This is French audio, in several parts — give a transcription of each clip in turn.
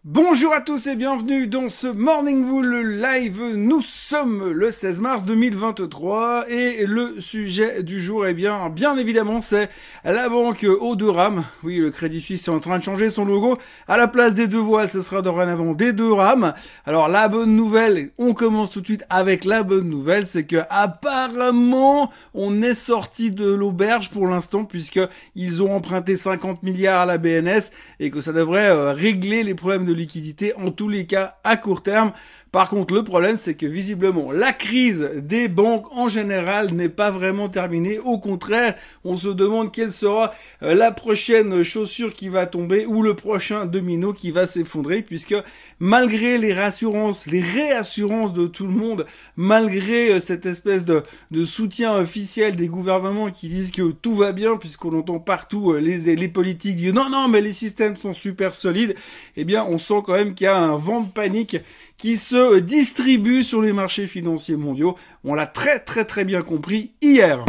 Bonjour à tous et bienvenue dans ce Morning Bull Live. Nous sommes le 16 mars 2023 et le sujet du jour, bien évidemment, c'est la banque aux deux rames. Oui, le Crédit Suisse est en train de changer son logo. À la place des deux voiles, ce sera dorénavant des deux rames. Alors, la bonne nouvelle, on commence tout de suite avec la bonne nouvelle, c'est que apparemment, on est sorti de l'auberge pour l'instant puisque ils ont emprunté 50 milliards à la BNS et que ça devrait régler les problèmes de liquidité, en tous les cas à court terme. Par contre, le problème, c'est que visiblement, la crise des banques en général n'est pas vraiment terminée. Au contraire, on se demande quelle sera la prochaine chaussure qui va tomber ou le prochain domino qui va s'effondrer, puisque malgré les réassurances de tout le monde, malgré cette espèce de soutien officiel des gouvernements qui disent que tout va bien, puisqu'on entend partout les politiques dire non, mais les systèmes sont super solides, eh bien, on sent quand même qu'il y a un vent de panique qui se distribue sur les marchés financiers mondiaux. On l'a très bien compris hier.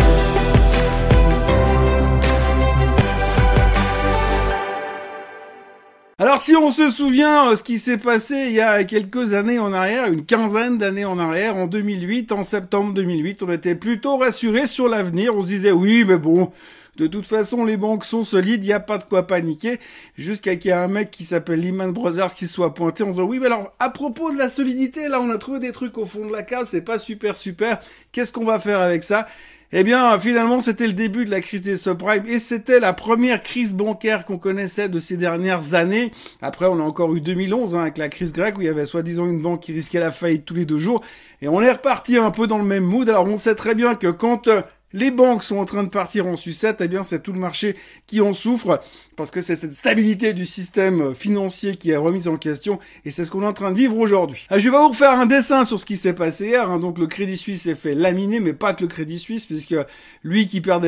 Alors si on se souvient ce qui s'est passé il y a quelques années en arrière, une quinzaine d'années en arrière, en 2008, en septembre 2008, on était plutôt rassurés sur l'avenir. On se disait oui mais bon, de toute façon, les banques sont solides, il n'y a pas de quoi paniquer, jusqu'à qu'il y ait un mec qui s'appelle Lehman Brothers qui soit pointé en disant oui, mais alors, à propos de la solidité, là, on a trouvé des trucs au fond de la case, c'est pas super, qu'est-ce qu'on va faire avec ça? Eh bien, finalement, c'était le début de la crise des subprimes et c'était la première crise bancaire qu'on connaissait de ces dernières années. Après, on a encore eu 2011 avec la crise grecque où il y avait soi-disant une banque qui risquait la faillite tous les 2 jours et on est reparti un peu dans le même mood. Alors, on sait très bien que quand les banques sont en train de partir en sucette, eh bien c'est tout le marché qui en souffre, parce que c'est cette stabilité du système financier qui est remise en question, et c'est ce qu'on est en train de vivre aujourd'hui. Je vais vous refaire un dessin sur ce qui s'est passé hier, Donc le Crédit Suisse s'est fait laminer, mais pas que le Crédit Suisse, puisque lui qui perdait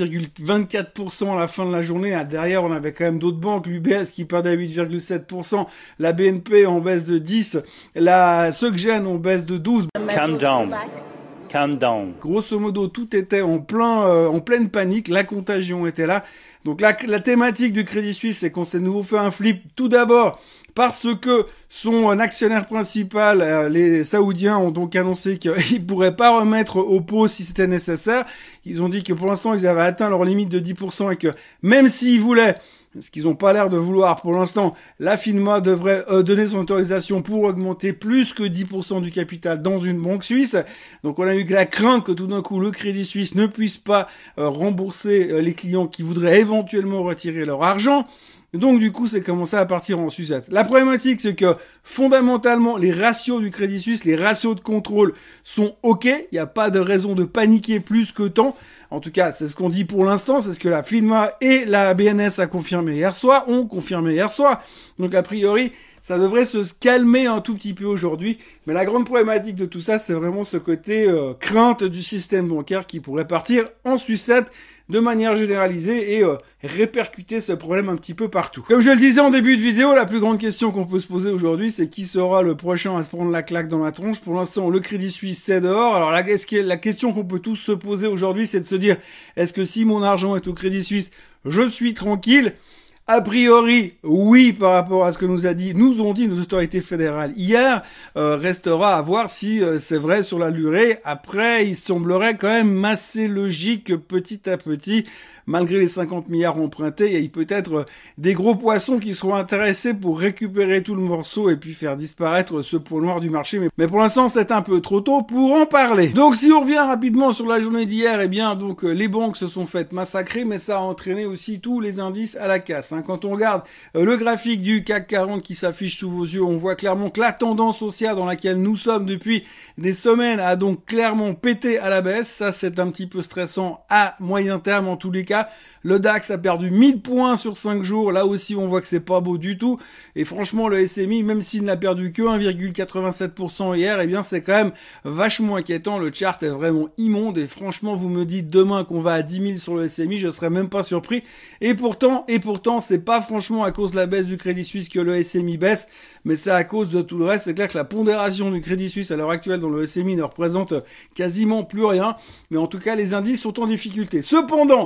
24,24% à la fin de la journée, derrière on avait quand même d'autres banques, l'UBS qui perdait 8,7%, la BNP en baisse de 10%, la SocGen en baisse de 12%. Calm down. Calm down. Grosso modo, tout était en pleine panique, la contagion était là. Donc la thématique du Crédit Suisse, c'est qu'on s'est de nouveau fait un flip, tout d'abord parce que son actionnaire principal, les Saoudiens, ont donc annoncé qu'ils pourraient pas remettre au pot si c'était nécessaire. Ils ont dit que pour l'instant, ils avaient atteint leur limite de 10% et que même s'ils voulaient, ce qu'ils n'ont pas l'air de vouloir pour l'instant, la FINMA devrait donner son autorisation pour augmenter plus que 10% du capital dans une banque suisse. Donc on a eu la crainte que tout d'un coup le Crédit Suisse ne puisse pas rembourser les clients qui voudraient éventuellement retirer leur argent. Donc du coup, c'est commencé à partir en sucette. La problématique, c'est que fondamentalement, les ratios du Crédit Suisse, les ratios de contrôle sont OK. Il n'y a pas de raison de paniquer plus que tant. En tout cas, c'est ce qu'on dit pour l'instant. C'est ce que la FINMA et la BNS ont confirmé hier soir. Donc a priori, ça devrait se calmer un tout petit peu aujourd'hui. Mais la grande problématique de tout ça, c'est vraiment ce côté crainte du système bancaire qui pourrait partir en sucette de manière généralisée et répercuter ce problème un petit peu partout. Comme je le disais en début de vidéo, la plus grande question qu'on peut se poser aujourd'hui, c'est qui sera le prochain à se prendre la claque dans la tronche. Pour l'instant, le Crédit Suisse, c'est dehors. Alors la question qu'on peut tous se poser aujourd'hui, c'est de se dire, est-ce que si mon argent est au Crédit Suisse, je suis tranquille ? A priori, oui, par rapport à ce que nous ont dit nos autorités fédérales hier, restera à voir si c'est vrai sur la durée. Après, il semblerait quand même assez logique que petit à petit, malgré les 50 milliards empruntés, il y a peut-être des gros poissons qui seront intéressés pour récupérer tout le morceau et puis faire disparaître ce point noir du marché. Mais pour l'instant, c'est un peu trop tôt pour en parler. Donc, si on revient rapidement sur la journée d'hier, eh bien, donc, les banques se sont faites massacrer, mais ça a entraîné aussi tous les indices à la casse. Quand on regarde le graphique du CAC 40 qui s'affiche sous vos yeux, on voit clairement que la tendance haussière dans laquelle nous sommes depuis des semaines a donc clairement pété à la baisse. Ça, c'est un petit peu stressant à moyen terme en tous les cas. Le DAX a perdu 1000 points sur 5 jours. Là aussi, on voit que c'est pas beau du tout. Et franchement, le SMI, même s'il n'a perdu que 1,87% hier, eh bien, c'est quand même vachement inquiétant. Le chart est vraiment immonde. Et franchement, vous me dites demain qu'on va à 10 000 sur le SMI, je serais même pas surpris. Et pourtant, c'est pas franchement à cause de la baisse du Crédit Suisse que le SMI baisse, mais c'est à cause de tout le reste. C'est clair que la pondération du Crédit Suisse à l'heure actuelle dans le SMI ne représente quasiment plus rien. Mais en tout cas, les indices sont en difficulté. Cependant,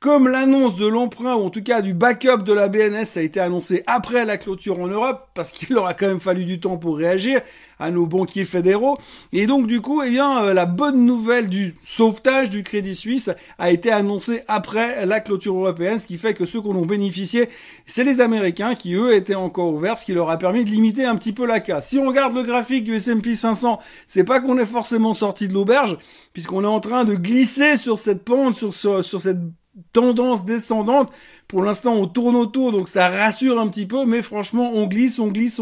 comme l'annonce de l'emprunt, ou en tout cas du backup de la BNS a été annoncé après la clôture en Europe, parce qu'il aura quand même fallu du temps pour réagir à nos banquiers fédéraux. Et donc du coup, la bonne nouvelle du sauvetage du Crédit Suisse a été annoncée après la clôture européenne, ce qui fait que ceux qui en ont bénéficié, c'est les Américains qui eux étaient encore ouverts, ce qui leur a permis de limiter un petit peu la casse. Si on regarde le graphique du S&P 500, c'est pas qu'on est forcément sorti de l'auberge, puisqu'on est en train de glisser sur cette pente, sur cette tendance descendante. Pour l'instant, on tourne autour, donc ça rassure un petit peu, mais franchement, on glisse.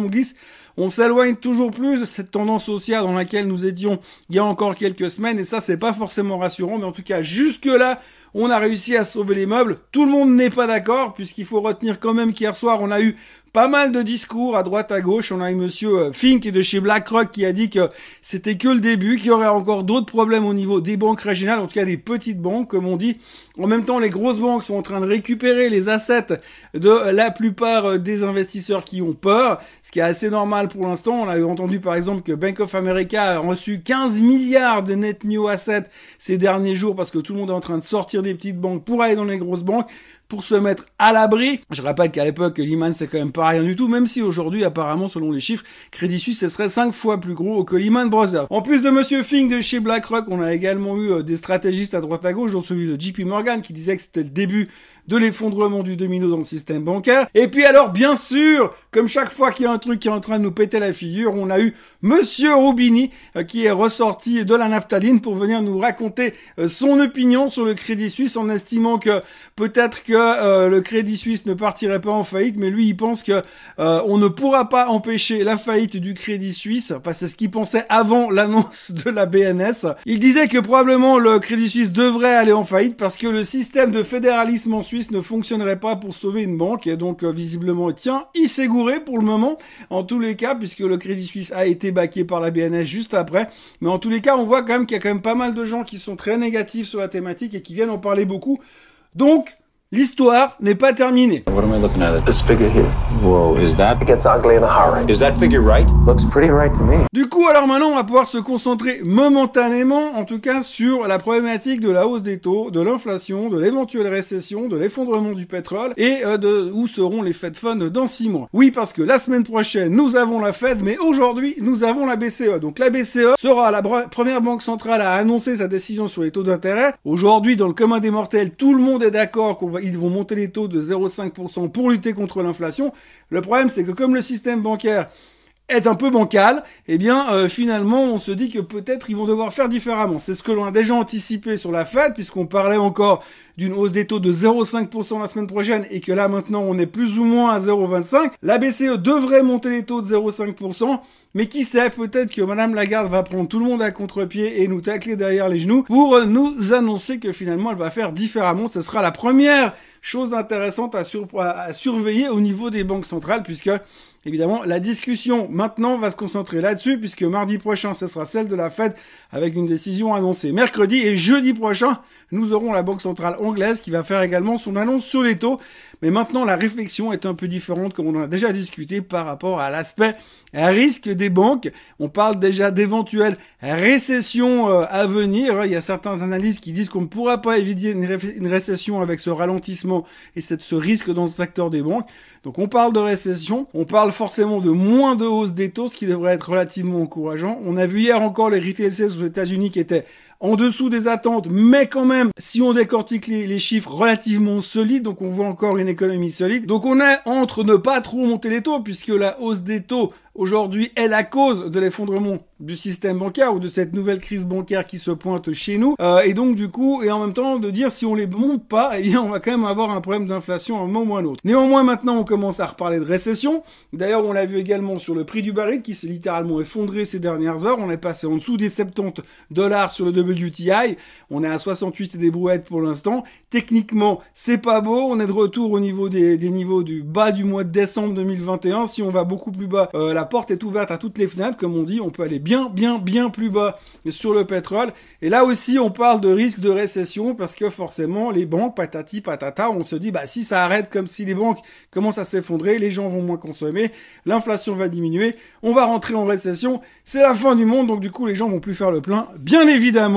On s'éloigne toujours plus de cette tendance haussière dans laquelle nous étions il y a encore quelques semaines, et ça, c'est pas forcément rassurant, mais en tout cas, jusque-là, on a réussi à sauver les meubles. Tout le monde n'est pas d'accord, puisqu'il faut retenir quand même qu'hier soir, on a eu pas mal de discours à droite à gauche. On a eu monsieur Fink de chez BlackRock qui a dit que c'était que le début, qu'il y aurait encore d'autres problèmes au niveau des banques régionales, en tout cas des petites banques, comme on dit. En même temps, les grosses banques sont en train de récupérer les assets de la plupart des investisseurs qui ont peur, ce qui est assez normal pour l'instant. On a entendu par exemple que Bank of America a reçu 15 milliards de net new assets ces derniers jours parce que tout le monde est en train de sortir des petites banques pour aller dans les grosses banques, pour se mettre à l'abri. Je rappelle qu'à l'époque, Lehman, c'est quand même pas rien du tout, même si aujourd'hui, apparemment, selon les chiffres, Crédit Suisse, ce serait 5 fois plus gros que Lehman Brothers. En plus de monsieur Fink de chez BlackRock, on a également eu des stratégistes à droite à gauche, dont celui de JP Morgan, qui disait que c'était le début de l'effondrement du domino dans le système bancaire. Et puis alors, bien sûr, comme chaque fois qu'il y a un truc qui est en train de nous péter la figure, on a eu monsieur Roubini, qui est ressorti de la naphtaline pour venir nous raconter son opinion sur le Crédit Suisse, en estimant que peut-être que le Crédit Suisse ne partirait pas en faillite, mais lui, il pense que on ne pourra pas empêcher la faillite du Crédit Suisse. Enfin, c'est ce qu'il pensait avant l'annonce de la BNS. Il disait que probablement le Crédit Suisse devrait aller en faillite parce que le système de fédéralisme en Suisse ne fonctionnerait pas pour sauver une banque. Et donc, visiblement, il s'est gouré pour le moment, en tous les cas, puisque le Crédit Suisse a été backé par la BNS juste après. Mais en tous les cas, on voit quand même qu'il y a quand même pas mal de gens qui sont très négatifs sur la thématique et qui viennent en parler beaucoup. Donc, l'histoire n'est pas terminée. What am I looking at? This figure here. Whoa, is that? It gets ugly in a hurry. Is that figure right? Looks pretty right to me. Du coup, alors maintenant, on va pouvoir se concentrer momentanément, en tout cas, sur la problématique de la hausse des taux, de l'inflation, de l'éventuelle récession, de l'effondrement du pétrole et de où seront les Fed Funds dans 6 mois. Oui, parce que la semaine prochaine, nous avons la Fed, mais aujourd'hui, nous avons la BCE. Donc la BCE sera la première banque centrale à annoncer sa décision sur les taux d'intérêt. Aujourd'hui, dans le commun des mortels, tout le monde est d'accord ils vont monter les taux de 0,5% pour lutter contre l'inflation. Le problème, c'est que comme le système bancaire est un peu bancal, finalement, on se dit que peut-être ils vont devoir faire différemment. C'est ce que l'on a déjà anticipé sur la Fed, puisqu'on parlait encore d'une hausse des taux de 0,5% la semaine prochaine, et que là, maintenant, on est plus ou moins à 0,25. La BCE devrait monter les taux de 0,5%, mais qui sait, peut-être que Madame Lagarde va prendre tout le monde à contre-pied et nous tacler derrière les genoux pour nous annoncer que finalement, elle va faire différemment. Ce sera la première chose intéressante à surveiller au niveau des banques centrales, puisque évidemment, la discussion maintenant va se concentrer là-dessus, puisque mardi prochain, ce sera celle de la Fed avec une décision annoncée mercredi, et jeudi prochain, nous aurons la Banque centrale anglaise qui va faire également son annonce sur les taux. Mais maintenant, la réflexion est un peu différente, comme on en a déjà discuté, par rapport à l'aspect risque des banques. On parle déjà d'éventuelles récessions à venir. Il y a certains analystes qui disent qu'on ne pourra pas éviter une récession avec ce ralentissement et ce risque dans ce secteur des banques. Donc on parle de récession, on parle forcément de moins de hausse des taux, ce qui devrait être relativement encourageant. On a vu hier encore les retail sales aux États-Unis qui étaient en dessous des attentes, mais quand même, si on décortique les chiffres, relativement solides, donc on voit encore une économie solide. Donc on est entre ne pas trop monter les taux, puisque la hausse des taux aujourd'hui est la cause de l'effondrement du système bancaire ou de cette nouvelle crise bancaire qui se pointe chez nous. Et donc du coup, et en même temps de dire si on les monte pas, on va quand même avoir un problème d'inflation à un moment ou à un autre. Néanmoins, maintenant on commence à reparler de récession. D'ailleurs, on l'a vu également sur le prix du baril qui s'est littéralement effondré ces dernières heures. On est passé en dessous des $70 sur le WTI. On est à 68 et des brouettes pour l'instant. Techniquement, c'est pas beau. On est de retour au niveau des niveaux du bas du mois de décembre 2021. Si on va beaucoup plus bas, la porte est ouverte à toutes les fenêtres, comme on dit. On peut aller bien plus bas sur le pétrole. Et là aussi, on parle de risque de récession parce que forcément, les banques, patati patata, on se dit, si ça arrête comme si les banques commencent à s'effondrer, les gens vont moins consommer, l'inflation va diminuer, on va rentrer en récession, c'est la fin du monde, donc du coup, les gens vont plus faire le plein. Bien évidemment,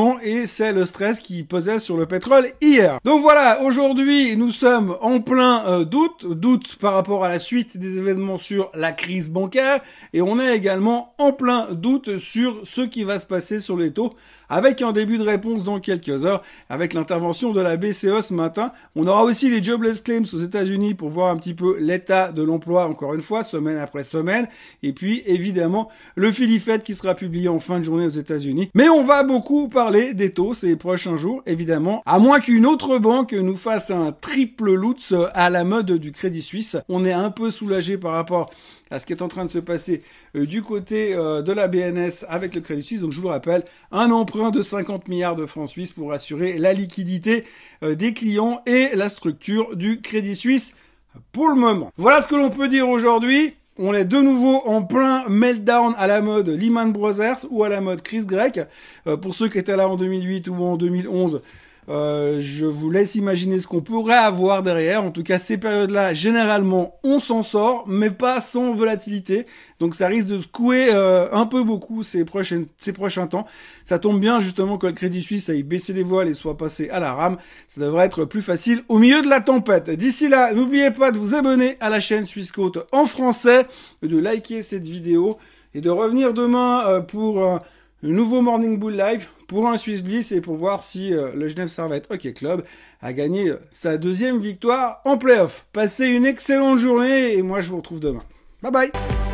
clients et c'est le stress qui pesait sur le pétrole hier. Donc voilà, aujourd'hui nous sommes en plein doute par rapport à la suite des événements sur la crise bancaire et on est également en plein doute sur ce qui va se passer sur les taux avec un début de réponse dans quelques heures avec l'intervention de la BCE ce matin. On aura aussi les jobless claims aux États-Unis pour voir un petit peu l'état de l'emploi encore une fois, semaine après semaine. Et puis évidemment le Philly Fed qui sera publié en fin de journée aux États-Unis. Mais on va beaucoup parler des taux ces prochains jours, évidemment, à moins qu'une autre banque nous fasse un triple Lutz à la mode du Crédit Suisse. On est un peu soulagé par rapport à ce qui est en train de se passer du côté de la BNS avec le Crédit Suisse. Donc je vous le rappelle, un emprunt de 50 milliards de francs suisses pour assurer la liquidité des clients et la structure du Crédit Suisse pour le moment. Voilà ce que l'on peut dire aujourd'hui. On est de nouveau en plein meltdown à la mode Lehman Brothers ou à la mode crise grecque. Pour ceux qui étaient là en 2008 ou en 2011, je vous laisse imaginer ce qu'on pourrait avoir derrière. En tout cas, ces périodes-là, généralement, on s'en sort, mais pas sans volatilité. Donc, ça risque de secouer un peu beaucoup ces prochains temps. Ça tombe bien, justement, que le Crédit Suisse aille baisser les voiles et soit passé à la rame. Ça devrait être plus facile au milieu de la tempête. D'ici là, n'oubliez pas de vous abonner à la chaîne Swissquote en français, de liker cette vidéo et de revenir demain pour un nouveau Morning Bull Live pour un Swiss Bliss et pour voir si le Genève Servette Hockey Club a gagné sa 2e victoire en play-off. Passez une excellente journée et moi je vous retrouve demain. Bye bye.